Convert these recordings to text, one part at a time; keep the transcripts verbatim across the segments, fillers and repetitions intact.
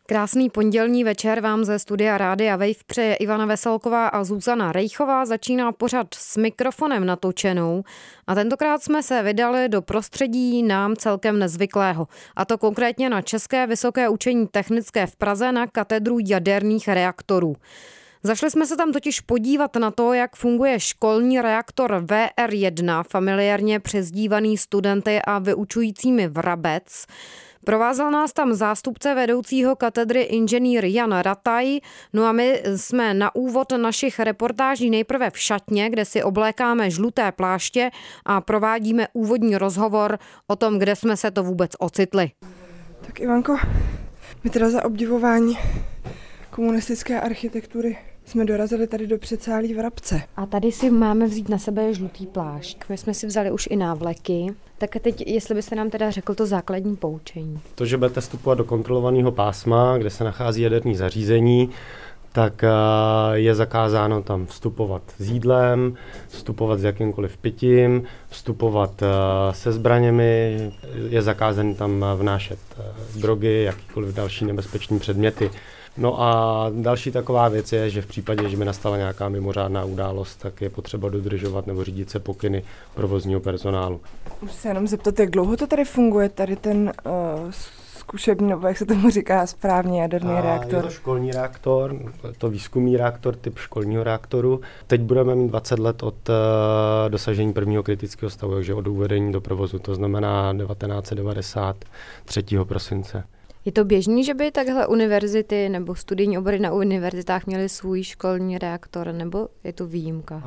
Krásný pondělní večer vám ze studia Rádia Wave přeje Ivana Veselková a Zuzana Rejchová. Začíná pořad S mikrofonem natočenou a tentokrát jsme se vydali do prostředí nám celkem nezvyklého. A to konkrétně na České vysoké učení technické v Praze na katedru jaderných reaktorů. Zašli jsme se tam totiž podívat na to, jak funguje školní reaktor V R jedna, familiárně přezdívaný studenty a vyučujícími Vrabec. Provázel nás tam zástupce vedoucího katedry inženýr Jan Rataj, no a my jsme na úvod našich reportáží nejprve v šatně, kde si oblékáme žluté pláště a provádíme úvodní rozhovor o tom, kde jsme se to vůbec ocitli. Tak Ivanko, my teda za obdivování komunistické architektury jsme dorazili tady do předsálí Vrabce. A tady si máme vzít na sebe žlutý plášť. My jsme si vzali už i návleky. Tak teď, jestli byste nám teda řekl to základní poučení. To, že budete vstupovat do kontrolovaného pásma, kde se nachází jaderné zařízení, tak je zakázáno tam vstupovat s jídlem, vstupovat s jakýmkoliv pitím, vstupovat se zbraněmi, je zakázané tam vnášet drogy, jakýkoliv další nebezpečné předměty. No a další taková věc je, že v případě, že by nastala nějaká mimořádná událost, tak je potřeba dodržovat nebo řídit se pokyny provozního personálu. Můžu se jenom zeptat, jak dlouho to tady funguje, tady ten uh, zkušební, nebo jak se tomu říká správně, jaderný a reaktor? Je to školní reaktor, to výzkumný reaktor, typ školního reaktoru. Teď budeme mít dvacet let od uh, dosažení prvního kritického stavu, takže od uvedení do provozu, to znamená devatenáct set devadesát tři prosince. Je to běžný, že by takhle univerzity nebo studijní obory na univerzitách měly svůj školní reaktor, nebo je to výjimka? Uh,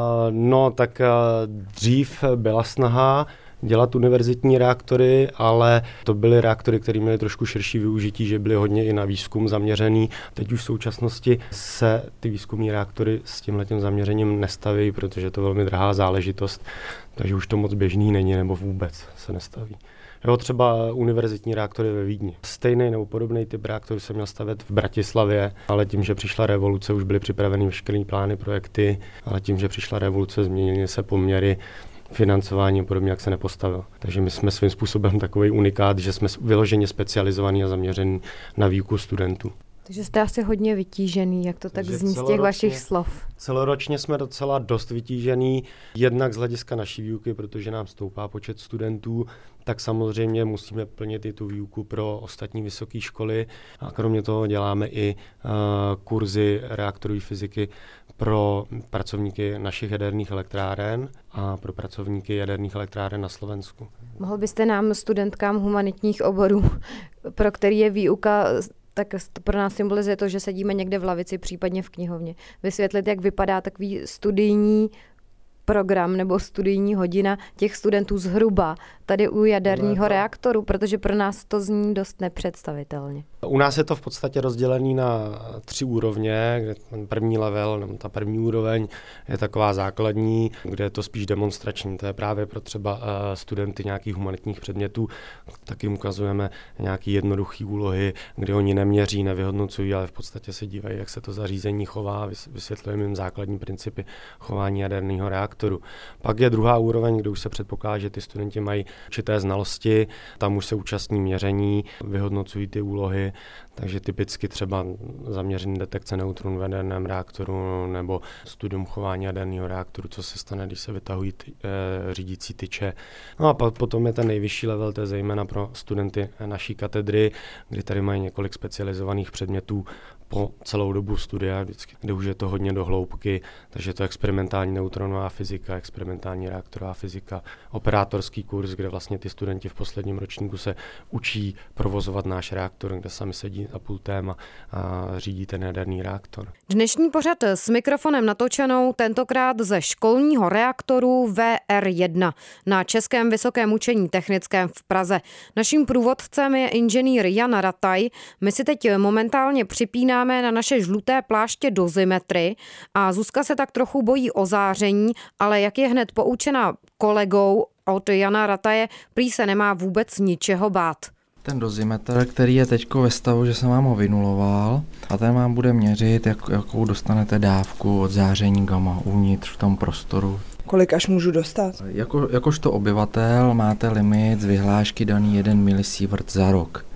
no, tak uh, dřív byla snaha dělat univerzitní reaktory, ale to byly reaktory, které měly trošku širší využití, že byly hodně i na výzkum zaměřený. Teď už v současnosti se ty výzkumní reaktory s tímhletím zaměřením nestaví, protože to je velmi drahá záležitost, takže už to moc běžný není, nebo vůbec se nestaví. Jo, třeba univerzitní reaktory ve Vídni. Stejný nebo podobný typ reaktorů se měl stavět v Bratislavě, ale tím, že přišla revoluce, už byly připraveny veškeré plány, projekty, ale tím, že přišla revoluce, změnily se poměry, financování a podobně, jak se nepostavil. Takže my jsme svým způsobem takový unikát, že jsme vyloženě specializovaní a zaměření na výuku studentů. Takže jste asi hodně vytížený, jak to tak Takže zní z těch vašich slov. Celoročně jsme docela dost vytížený, jednak z hlediska naší výuky, protože nám stoupá počet studentů, tak samozřejmě musíme plnit i tu výuku pro ostatní vysoké školy a kromě toho děláme i uh, kurzy reaktorové fyziky pro pracovníky našich jaderných elektráren a pro pracovníky jaderných elektráren na Slovensku. Mohl byste nám, studentkám humanitních oborů, pro který je výuka, tak pro nás symbolizuje to, že sedíme někde v lavici, případně v knihovně, vysvětlit, jak vypadá takový studijní program nebo studijní hodina těch studentů zhruba tady u jaderního reaktoru, protože pro nás to zní dost nepředstavitelně. U nás je to v podstatě rozdělený na tři úrovně, kde ten první level, nebo ta první úroveň je taková základní, kde je to spíš demonstrační. To je právě pro třeba studenty nějakých humanitních předmětů, taky ukazujeme nějaké jednoduché úlohy, kde oni neměří, nevyhodnocují, ale v podstatě se dívají, jak se to zařízení chová, vysvětlujeme jim základní principy chování jaderného reaktoru. Pak je druhá úroveň, kde už se předpokládá, že ty studenti mají určité znalosti, tam už se účastní měření, vyhodnocují ty úlohy, takže typicky třeba zaměření detekce neutronů v jaderném reaktoru nebo studium chování jaderného reaktoru, co se stane, když se vytahují ty, e, řídící tyče. No a potom je ten nejvyšší level, to je zejména pro studenty naší katedry, kdy tady mají několik specializovaných předmětů po celou dobu studia, vždycky, kde už je to hodně do hloubky, takže to je experimentální neutronová fyzika, experimentální reaktorová fyzika, operátorský kurz, kde vlastně ty studenti v posledním ročníku se učí provozovat náš reaktor, kde sami sedí za pultem a, a řídí ten jaderný reaktor. Dnešní pořad s mikrofonem natočenou tentokrát ze školního reaktoru V R jedna na Českém vysokém učení technickém v Praze. Naším průvodcem je inženýr Jan Rataj. My si teď momentálně připínáme na naše žluté pláště dozimetry a Zuzka se tak trochu bojí o záření, ale jak je hned poučena kolegou od Jana Rataje, prý se nemá vůbec ničeho bát. Ten dozimetr, který je teďko ve stavu, že jsem vám ho vynuloval a ten vám bude měřit, jak, jakou dostanete dávku od záření gamma uvnitř v tom prostoru. Kolik až můžu dostat? Jako, jakožto obyvatel máte limit z vyhlášky daný jeden milisievert za rok.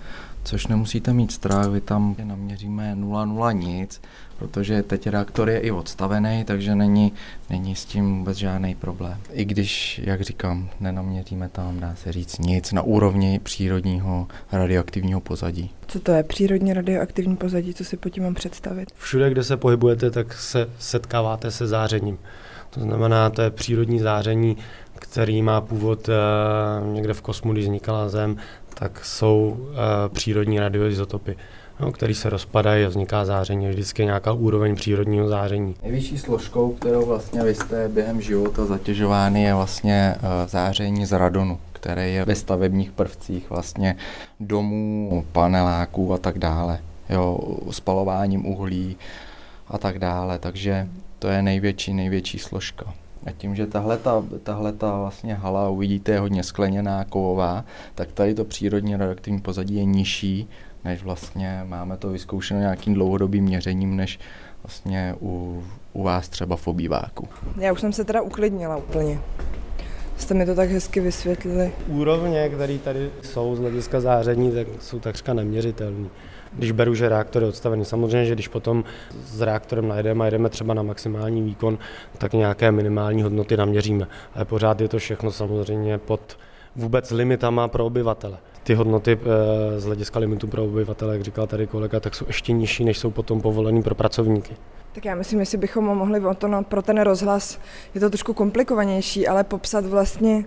což nemusíte mít strach, vy tam naměříme nula nula nic, protože teď reaktor je i odstavený, takže není, není s tím vůbec žádný problém. I když, jak říkám, nenaměříme tam, dá se říct, nic na úrovni přírodního radioaktivního pozadí. Co to je přírodní radioaktivní pozadí, co si pod tím mám představit? Všude, kde se pohybujete, tak se setkáváte se zářením. To znamená, to je přírodní záření, který má původ uh, někde v kosmu, když vznikala Zem, tak jsou uh, přírodní radioizotopy, no, který se rozpadají a vzniká záření. Vždycky nějaká úroveň přírodního záření. Nejvyšší složkou, kterou vlastně vy jste během života zatěžovány, je vlastně uh, záření z radonu, které je ve stavebních prvcích vlastně domů, paneláků a tak dále. Jo, spalováním uhlí a tak dále, takže to je největší, největší složka. A tím, že tahle ta vlastně hala, uvidíte, je hodně skleněná, kovová, tak tady to přírodní radioaktivní pozadí je nižší, než vlastně máme to vyzkoušeno nějakým dlouhodobým měřením, než vlastně u, u vás třeba v obýváku. Já už jsem se teda uklidnila úplně. Jste mi to tak hezky vysvětlili. Úrovně, které tady jsou z hlediska záření, tak jsou takřka neměřitelné. Když beru, že reaktor je odstavený, samozřejmě, že když potom s reaktorem najedeme a jedeme třeba na maximální výkon, tak nějaké minimální hodnoty naměříme. Ale pořád je to všechno samozřejmě pod vůbec limitama pro obyvatele. Ty hodnoty z hlediska limitu pro obyvatele, jak říkal tady kolega, tak jsou ještě nižší, než jsou potom povolený pro pracovníky. Tak já myslím, jestli bychom mohli o to, no, pro ten rozhlas, je to trošku komplikovanější, ale popsat vlastně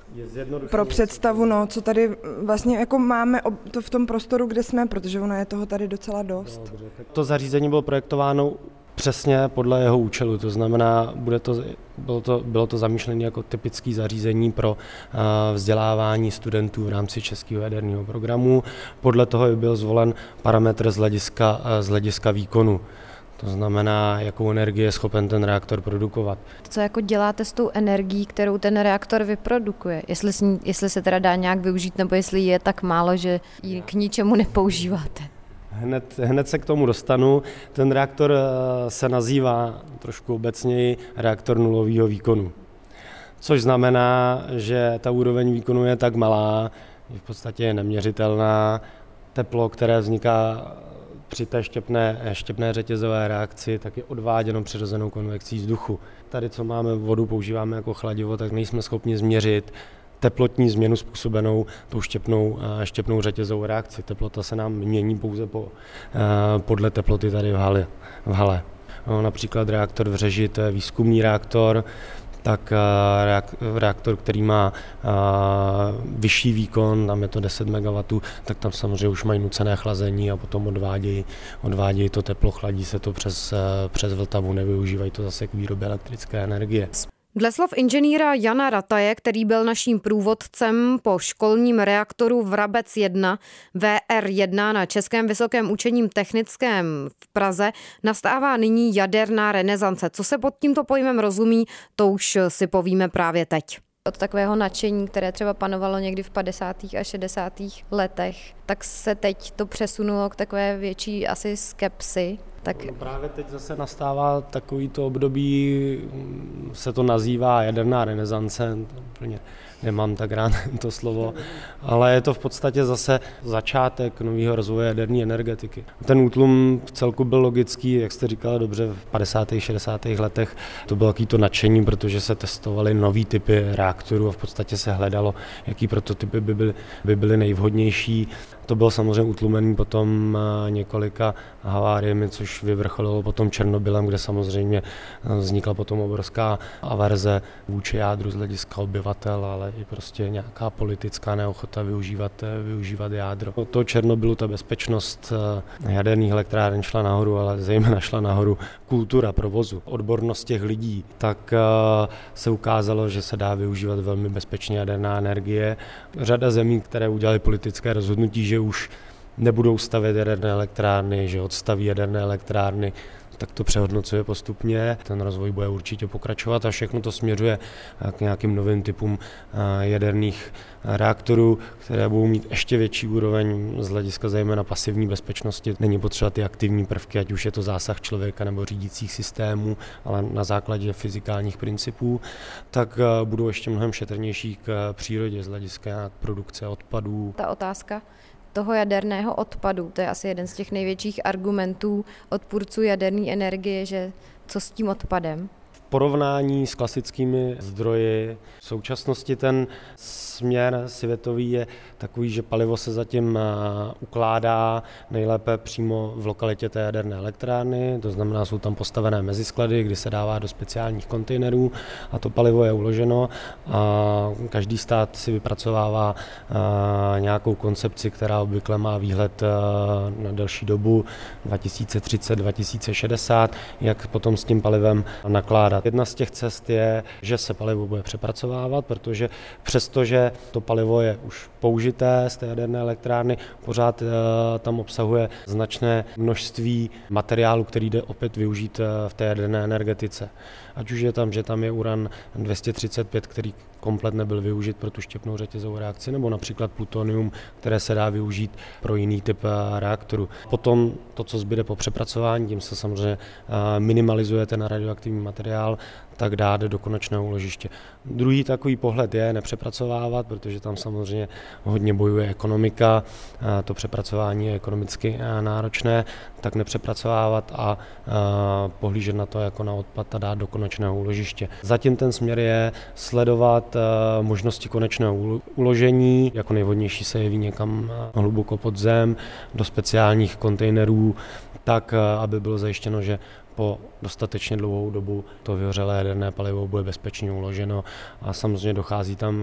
pro představu, no, co tady vlastně jako máme to v tom prostoru, kde jsme, protože ono je toho tady docela dost. Dobře, to zařízení bylo projektováno přesně podle jeho účelu, to znamená, bude to, bylo, to, bylo to zamýšlené jako typické zařízení pro uh, vzdělávání studentů v rámci českého jaderného programu. Podle toho byl zvolen parametr z hlediska, uh, z hlediska výkonu. To znamená, jakou energii je schopen ten reaktor produkovat. Co jako děláte s tou energií, kterou ten reaktor vyprodukuje? Jestli, ní, jestli se teda dá nějak využít, nebo jestli je tak málo, že ji k ničemu nepoužíváte? Hned, hned se k tomu dostanu. Ten reaktor se nazývá trošku obecněji reaktor nulového výkonu. Což znamená, že ta úroveň výkonu je tak malá, že v podstatě je neměřitelná. Teplo, které vzniká při té štěpné, štěpné řetězové reakci, tak je odváděno přirozenou konvekcí vzduchu. Tady, co máme vodu, používáme jako chladivo, tak nejsme schopni změřit teplotní změnu způsobenou tou štěpnou, štěpnou řetězovou reakci. Teplota se nám mění pouze po, podle teploty tady v hale. V hale. No, například reaktor v Řeži, to je výzkumný reaktor, tak reaktor, který má vyšší výkon, tam je to deset megawattů, tak tam samozřejmě už mají nucené chlazení a potom odvádějí, odvádějí to teplo, chladí se to přes, přes Vltavu, nevyužívají to zase k výrobě elektrické energie. Dle slov inženýra Jana Rataje, který byl naším průvodcem po školním reaktoru Vrabec jedna V R jedna na Českém vysokém učením technickém v Praze, nastává nyní jaderná renesance. Co se pod tímto pojmem rozumí, to už si povíme právě teď. Od takového nadšení, které třeba panovalo někdy v padesátých a šedesátých letech, tak se teď to přesunulo k takové větší asi skepsi. Tak... No právě teď zase nastává takovýto období, se to nazývá jaderná renesance, úplně nemám tak rád to slovo, ale je to v podstatě zase začátek nového rozvoje jaderné energetiky. Ten útlum v celku byl logický, jak jste říkala dobře, v padesátých šedesátých letech to bylo takovýto nadšení, protože se testovaly nový typy reaktorů a v podstatě se hledalo, jaký prototypy by byly, by byly nejvhodnější. To bylo samozřejmě utlumený potom několika haváriemi, což vyvrcholilo potom Černobylem, kde samozřejmě vznikla potom obrovská averze vůči jádru z hlediska obyvatel, ale i prostě nějaká politická neochota využívat, využívat jádro. Od toho Černobylu ta bezpečnost jaderných elektráren šla nahoru, ale zejména šla nahoru kultura provozu, odbornost těch lidí. Tak se ukázalo, že se dá využívat velmi bezpečně jaderná energie. Řada zemí, které udělaly politické rozhodnutí, že už nebudou stavět jaderné elektrárny, že odstaví jaderné elektrárny, tak to přehodnocuje postupně. Ten rozvoj bude určitě pokračovat a všechno to směřuje k nějakým novým typům jaderných reaktorů, které budou mít ještě větší úroveň z hlediska zejména pasivní bezpečnosti. Není potřeba ty aktivní prvky, ať už je to zásah člověka nebo řídících systémů, ale na základě fyzikálních principů, tak budou ještě mnohem šetrnější k přírodě z hlediska produkce odpadů. Ta otázka toho jaderného odpadu. To je asi jeden z těch největších argumentů odpůrců jaderné energie, že co s tím odpadem? V porovnání s klasickými zdroji v současnosti ten směr světový je takový, že palivo se zatím ukládá nejlépe přímo v lokalitě té jaderné elektrárny, to znamená, jsou tam postavené mezisklady, kdy se dává do speciálních kontejnerů a to palivo je uloženo a každý stát si vypracovává nějakou koncepci, která obvykle má výhled na delší dobu dva tisíce třicet dva tisíce šedesát, jak potom s tím palivem nakládat. Jedna z těch cest je, že se palivo bude přepracovávat, protože přestože to palivo je už použité z té jaderné elektrárny, pořád tam obsahuje značné množství materiálu, který jde opět využít v té jaderné energetice. Ať už je tam, že tam je uran dvě stě třicet pět, který komplet nebyl využit pro tu štěpnou řetězovou reakci, nebo například plutonium, které se dá využít pro jiný typ reaktoru. Potom to, co zbyde po přepracování, tím se samozřejmě minimalizuje ten radioaktivní materiál, tak dát do konečného úložiště. Druhý takový pohled je nepřepracovávat, protože tam samozřejmě hodně bojuje ekonomika, to přepracování je ekonomicky náročné, tak nepřepracovávat a pohlížet na to jako na odpad a dát do konečného úložiště. Zatím ten směr je sledovat možnosti konečného uložení, jako nejvhodnější se jeví někam hluboko pod zem, do speciálních kontejnerů, tak aby bylo zajištěno, že po dostatečně dlouhou dobu to vyhořelé jaderné palivo bude bezpečně uloženo a samozřejmě dochází tam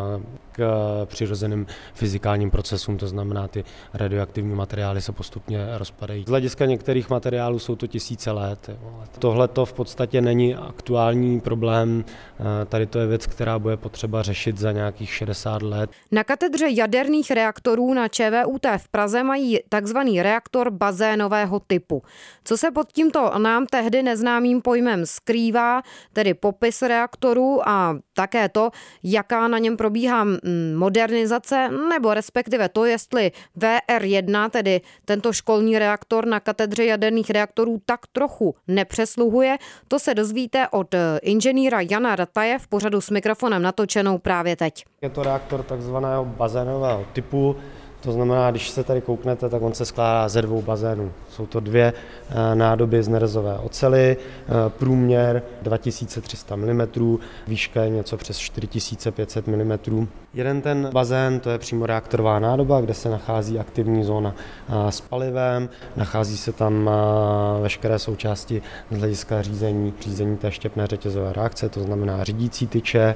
k přirozeným fyzikálním procesům, to znamená, ty radioaktivní materiály se postupně rozpadají. Z hlediska některých materiálů jsou to tisíce let. Tohle to v podstatě není aktuální problém, tady to je věc, která bude potřeba řešit za nějakých šedesát let. Na katedře jaderných reaktorů na ČVUT v Praze mají takzvaný reaktor bazénového typu. Co se pod tímto nám tehdy neznámým pojmem skrývá, tedy popis reaktoru a také to, jaká na něm probíhá modernizace, nebo respektive to, jestli V R jedna, tedy tento školní reaktor na katedře jaderných reaktorů, tak trochu nepřesluhuje, to se dozvíte od inženýra Jana Rataje v pořadu S mikrofonem natočenou právě teď. Je to reaktor takzvaného bazénového typu. To znamená, když se tady kouknete, tak on se skládá ze dvou bazénů. Jsou to dvě nádoby z nerezové oceli, průměr dva tisíce tři sta milimetrů, výška je něco přes čtyři tisíce pět set milimetrů. Jeden ten bazén, to je přímo reaktorová nádoba, kde se nachází aktivní zóna s palivem, nachází se tam veškeré součásti z hlediska řízení, řízení té štěpné řetězové reakce, to znamená řídící tyče,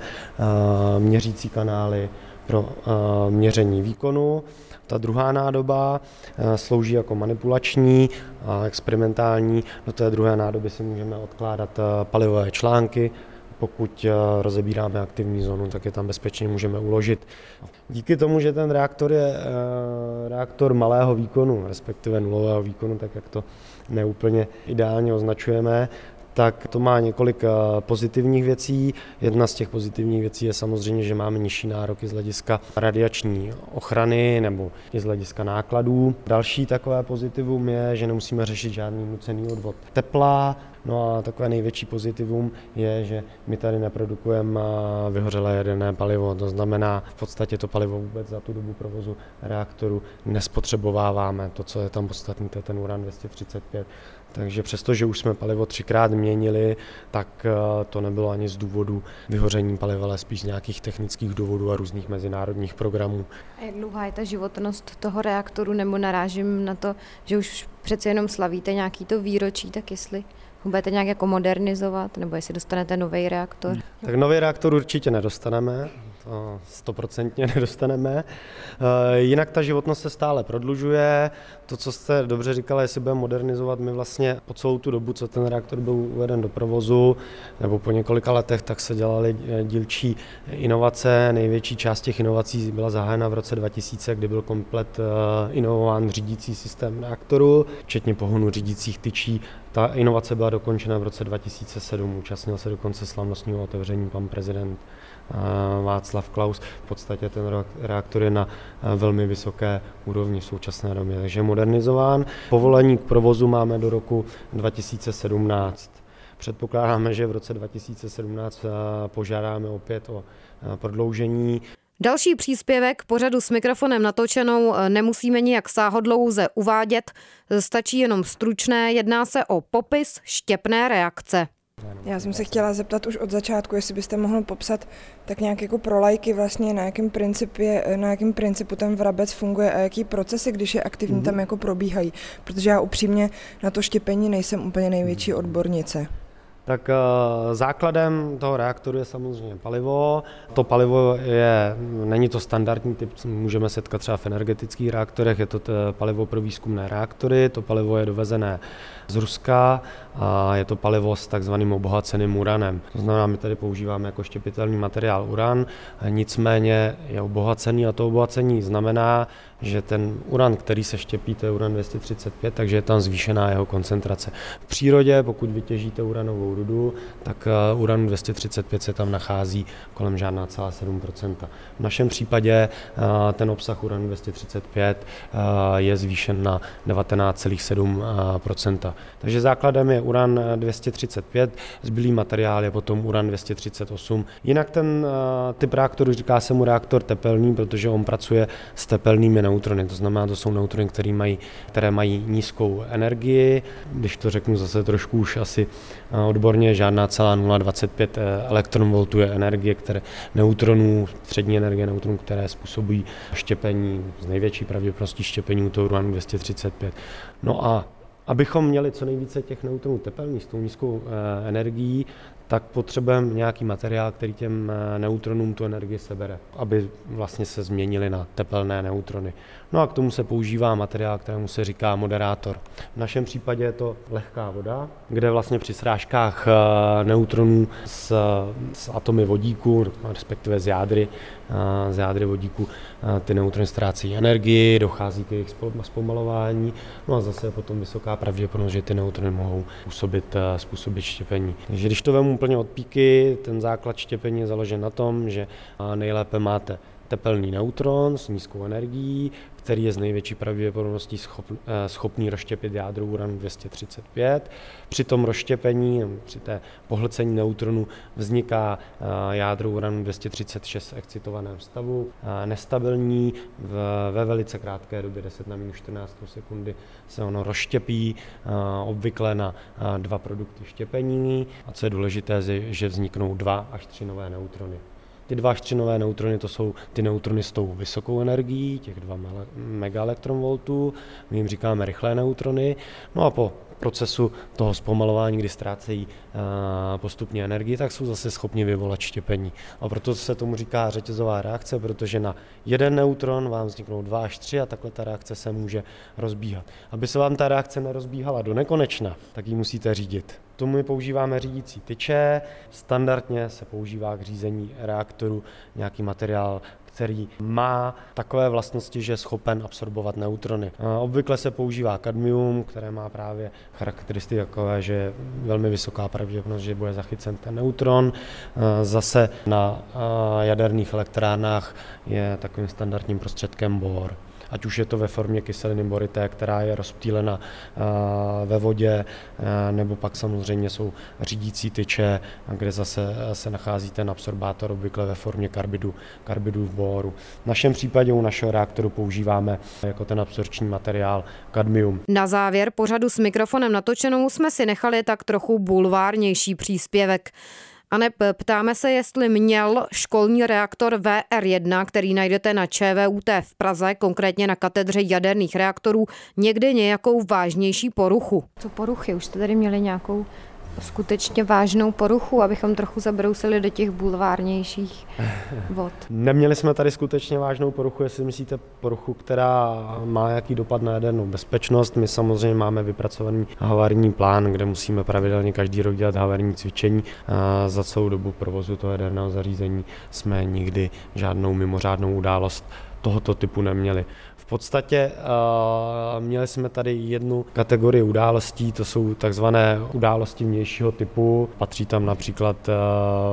měřící kanály pro měření výkonu. Ta druhá nádoba slouží jako manipulační a experimentální. Do té druhé nádoby si můžeme odkládat palivové články. Pokud rozebíráme aktivní zónu, tak je tam bezpečně můžeme uložit. Díky tomu, že ten reaktor je reaktor malého výkonu, respektive nulového výkonu, tak jak to neúplně ideálně označujeme, tak to má několik pozitivních věcí. Jedna z těch pozitivních věcí je samozřejmě, že máme nižší nároky z hlediska radiační ochrany nebo i z hlediska nákladů. Další takové pozitivum je, že nemusíme řešit žádný nucený odvod tepla. No a takové největší pozitivum je, že my tady neprodukujeme vyhořelé jaderné palivo. To znamená, v podstatě to palivo vůbec za tu dobu provozu reaktoru nespotřebováváme. To, co je tam podstatné, to je ten uran dvě stě třicet pět. Takže přestože už jsme palivo třikrát měnili, tak to nebylo ani z důvodu vyhoření paliva, ale spíš z nějakých technických důvodů a různých mezinárodních programů. A jak dlouhá je ta životnost toho reaktoru, nebo narážím na to, že už přece jenom slavíte nějaký to výročí, tak jestli budete nějak jako modernizovat, nebo jestli dostanete nový reaktor? Tak nový reaktor určitě nedostaneme, to stoprocentně nedostaneme. Jinak ta životnost se stále prodlužuje. To, co jste dobře říkala, jestli budeme modernizovat, my vlastně po celou tu dobu, co ten reaktor byl uveden do provozu, nebo po několika letech, tak se dělaly dílčí inovace. Největší část těch inovací byla zahájena v roce dva tisíce, kdy byl komplet inovován řídící systém reaktoru, včetně pohonu řídících tyčí. Ta inovace byla dokončena v roce dva tisíce sedm, účastnil se dokonce slavnostního otevření pan prezident Václav Klaus. V podstatě ten reaktor je na velmi vysoké úrovni v současné době, takže je modernizován. Povolení k provozu máme do roku dva tisíce sedmnáct. Předpokládáme, že v roce dva tisíce sedmnáct požádáme opět o prodloužení. Další příspěvek pořadu s mikrofonem natočenou nemusíme nijak sáhodlouze uvádět, stačí jenom stručné, jedná se o popis štěpné reakce. Já jsem se chtěla zeptat už od začátku, jestli byste mohl popsat tak nějak jako pro lajky vlastně, na jakém principě, na jakém principu ten vrabec funguje a jaký procesy, když je aktivní, mm-hmm. tam jako probíhají. Protože já upřímně na to štěpení nejsem úplně největší odbornice. Tak základem toho reaktoru je samozřejmě palivo. To palivo je, není to standardní typ, můžeme setkat třeba v energetických reaktorech, je to palivo pro výzkumné reaktory, to palivo je dovezené z Ruska a je to palivo s takzvaným obohaceným uranem. To znamená, my tady používáme jako štěpitelný materiál uran, nicméně je obohacený a to obohacení znamená, že ten uran, který se štěpí, to je uran dvě stě třicet pět, takže je tam zvýšená jeho koncentrace. V přírodě, pokud vytěžíte uranovou rudu, tak uran dvě stě třicet pět se tam nachází kolem žádná celá sedm procenta. V našem případě ten obsah uranu dvě stě třicet pět je zvýšen na devatenáct celá sedm procenta. Takže základem je uran dvě stě třicet pět, zbylý materiál je potom uran dvě stě třicet osm. Jinak ten typ reaktoru, říká se mu reaktor tepelný, protože on pracuje s tepelnými neutrony, to znamená, to jsou neutrony, které mají, které mají nízkou energii, když to řeknu zase trošku už asi odborně, žádná celá nula celá dvacet pět elektronvoltů je energie, které neutronů, střední energie neutronů, které způsobují štěpení, z největší pravděpodobností štěpení u toho uranu dvě stě třicet pět. No a abychom měli co nejvíce těch neutronů tepelných s tou nízkou e, energií, tak potřebujeme nějaký materiál, který těm neutronům tu energii sebere, aby vlastně se změnily na tepelné neutrony. No a k tomu se používá materiál, kterému se říká moderátor. V našem případě je to lehká voda, kde vlastně při srážkách neutronů s, s atomy vodíku, respektive z jádry, z jádry vodíku, ty neutrony ztrácejí energii, dochází k jejich zpomalování, no a zase je potom vysoká pravděpodobnost, že ty neutrony mohou způsobit, způsobit štěpení. Takže když to vemu úplně od píky, ten základ štěpení je založen na tom, že nejlépe máte tepelný neutron s nízkou energií, který je z největší pravděpodobností schopn, schopný rozštěpit jádro uranu dvě stě třicet pět. Při tom rozštěpení, při té pohlcení neutronu vzniká jádro uranu dvě stě třicet šest v excitovaném stavu, nestabilní, ve velice krátké době deset na minus čtrnáct sekundy se ono rozštěpí, obvykle na dva produkty štěpení a co je důležité, že vzniknou dva až tři nové neutrony. Ty dva až tři nové neutrony, to jsou ty neutrony s tou vysokou energií, těch dva megaelektronvoltů, my jim říkáme rychlé neutrony, no a po procesu toho zpomalování, kdy ztrácejí postupně energii, tak jsou zase schopni vyvolat štěpení. A proto se tomu říká řetězová reakce, protože na jeden neutron vám vzniknou dva až tři a takhle ta reakce se může rozbíhat. Aby se vám ta reakce nerozbíhala do nekonečna, tak ji musíte řídit. K tomu my používáme řídící tyče, standardně se používá k řízení reaktoru nějaký materiál, který má takové vlastnosti, že je schopen absorbovat neutrony. Obvykle se používá kadmium, které má právě charakteristiky takové, že je velmi vysoká pravděpodobnost, že bude zachycen ten neutron. Zase na jaderných elektrárnách je takovým standardním prostředkem bor. Ať už je to ve formě kyseliny borité, která je rozptýlena ve vodě, nebo pak samozřejmě jsou řídící tyče, kde zase se nachází ten absorbátor obvykle ve formě karbidu, karbidu v boru. V našem případě u našeho reaktoru používáme jako ten absorpční materiál kadmium. Na závěr pořadu s mikrofonem natočenou jsme si nechali tak trochu bulvárnější příspěvek. Aneb, ptáme se, jestli měl školní reaktor V R jedna, který najdete na Č V U T v Praze, konkrétně na katedře jaderných reaktorů, někdy nějakou vážnější poruchu. Co poruchy? Už jste tady měli nějakou skutečně vážnou poruchu, abychom trochu zabrousili do těch bulvárnějších vod. Neměli jsme tady skutečně vážnou poruchu, jestli myslíte poruchu, která má nějaký dopad na jadernou bezpečnost. My samozřejmě máme vypracovaný havarijní plán, kde musíme pravidelně každý rok dělat havarijní cvičení. Za celou dobu provozu toho jaderného zařízení jsme nikdy žádnou mimořádnou událost tohoto typu neměli. V podstatě uh, měli jsme tady jednu kategorii událostí, to jsou takzvané události vnějšího typu. Patří tam například uh,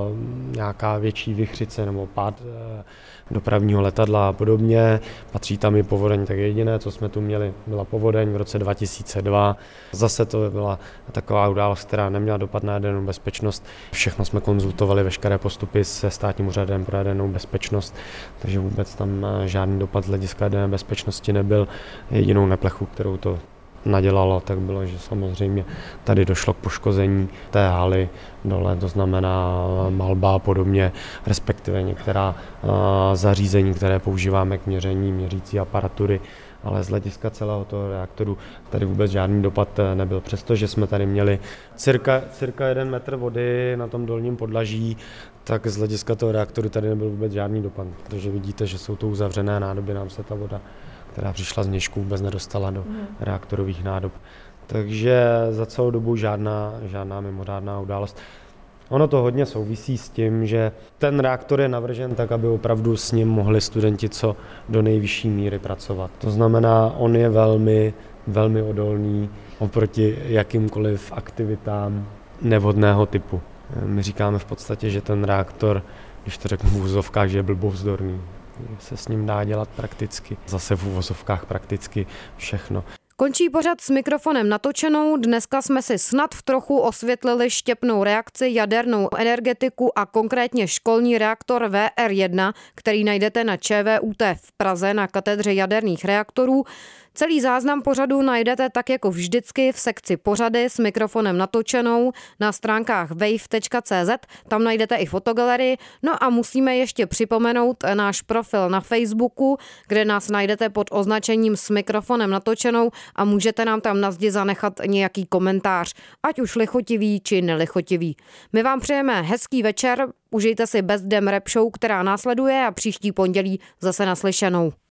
nějaká větší vichřice nebo pád uh, dopravního letadla a podobně. Patří tam i povodeň, tak jediné, co jsme tu měli, byla povodeň v roce dva tisíce dva. Zase to byla taková událost, která neměla dopad na jadernou bezpečnost. Všechno jsme konzultovali, veškeré postupy se Státním úřadem pro jadernou bezpečnost, takže vůbec tam žádný dopad z hlediska jaderné bezpečnosti nebyl. Jedinou neplechu, kterou to nadělalo, tak bylo, že samozřejmě tady došlo k poškození té haly dole, to znamená malba a podobně, respektive některá uh, zařízení, které používáme k měření, měřící aparatury, ale z hlediska celého toho reaktoru tady vůbec žádný dopad nebyl. Přestože jsme tady měli cirka, cirka jeden metr vody na tom dolním podlaží, tak z hlediska toho reaktoru tady nebyl vůbec žádný dopad, protože vidíte, že jsou to uzavřené nádoby, nám se ta voda, která přišla z vnějšku, vůbec nedostala do mm. reaktorových nádob. Takže za celou dobu žádná, žádná mimořádná událost. Ono to hodně souvisí s tím, že ten reaktor je navržen tak, aby opravdu s ním mohli studenti co do nejvyšší míry pracovat. To znamená, on je velmi, velmi odolný oproti jakýmkoliv aktivitám nevhodného typu. My říkáme v podstatě, že ten reaktor, když to řeknu v úvozovkách, že je blbouzdorný, se s ním dá dělat prakticky, zase v úvozovkách prakticky všechno. Končí pořad s mikrofonem natočenou. Dneska jsme si snad v trochu osvětlili štěpnou reakci, jadernou energetiku a konkrétně školní reaktor V R jedna, který najdete na Č V U T v Praze na katedře jaderných reaktorů. Celý záznam pořadu najdete tak jako vždycky v sekci pořady s mikrofonem natočenou na stránkách wave tečka cé zet, tam najdete i fotogalerii. No a musíme ještě připomenout náš profil na Facebooku, kde nás najdete pod označením s mikrofonem natočenou a můžete nám tam na zdi zanechat nějaký komentář, ať už lichotivý či nelichotivý. My vám přejeme hezký večer, užijte si Best Damn Rap Show, která následuje a příští pondělí zase naslyšenou.